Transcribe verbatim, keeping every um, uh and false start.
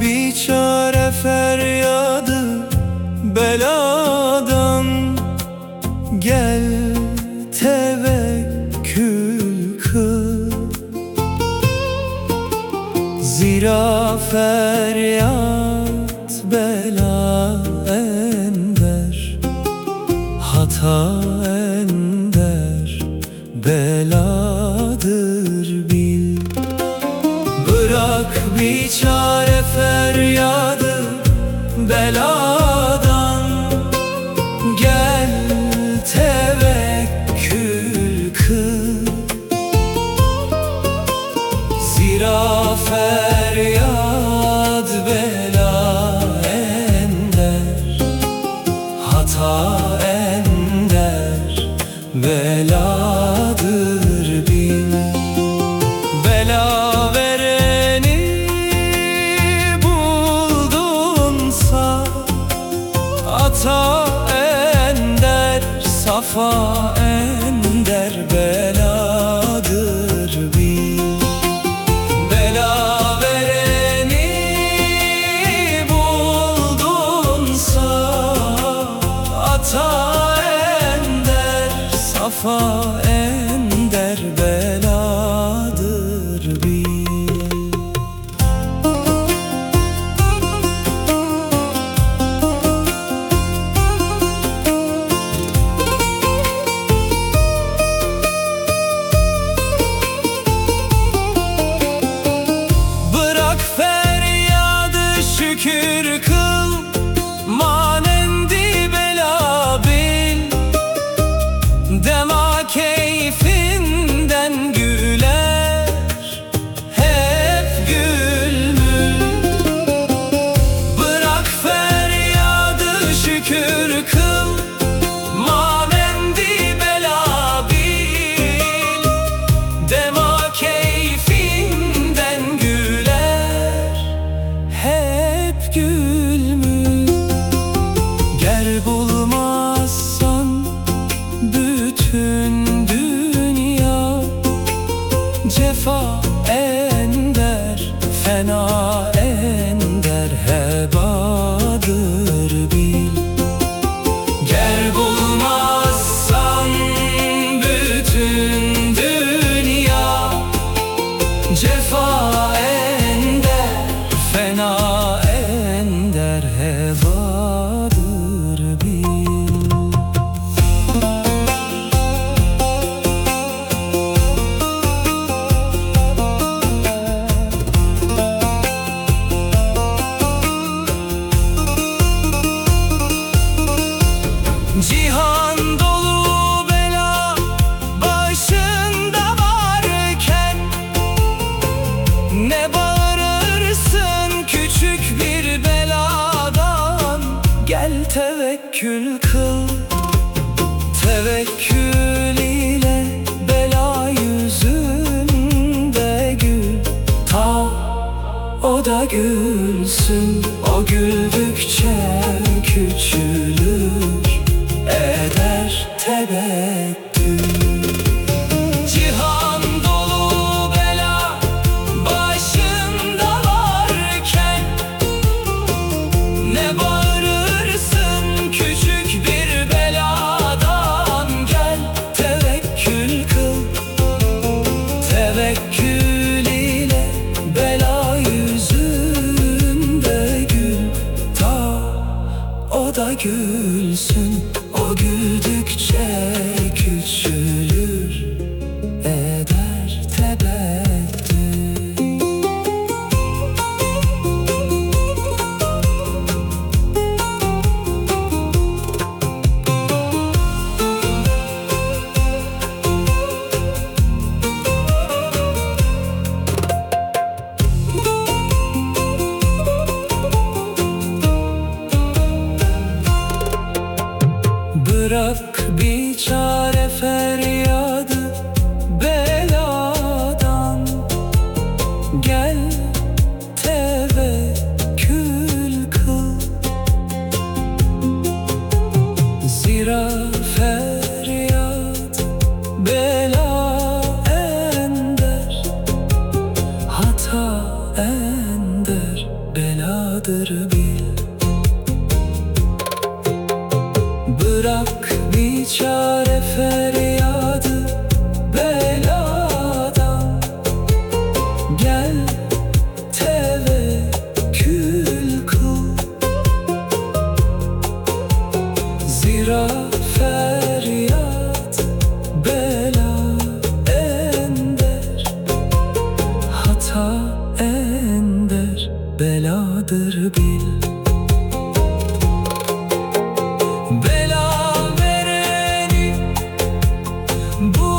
bir çare feryadı beladan. Gel tevekkül kıl, zira feryat bela ender, hata ender beladır bil. Bırak bir çare feryadı beladan, gel tevekkül kıl, zira feryat bela ender, hata ender beladır bil. Bela vereni buldunsa, ata ender, safa ender beladır bil. Bela vereni buldunsa, ata ender, safa ender beladır bil. Şükür kıl, manendi bela bil. Dema keyfinden güler, hep gülmür. Bırak feryadı şükür kıl, manendi bela bil. Dema keyfinden güler, hep gülmür. Ger bulmazsan bütün dünya, cefa ender, fena ender hebadır bil. Ger bulmazsan bütün dünya, cefa ender, fena ender hevadır bil. Cihan dolu bela başında varken, ne bağırırsın küçük bir beladan. Gel tevekkül kıl, tevekkül ile bela yüzünde gül. Ta o da gülsün, o güldükçe küçülür, eder tebettül. Cihan dolu bela başında varken, ne bağırırsın küçük bir beladan. Gel tevekkül kıl, tevekkül ile bela yüzünde gül. Ta o da gülsün, o güldükçe küçülür, eder tebettül. Bu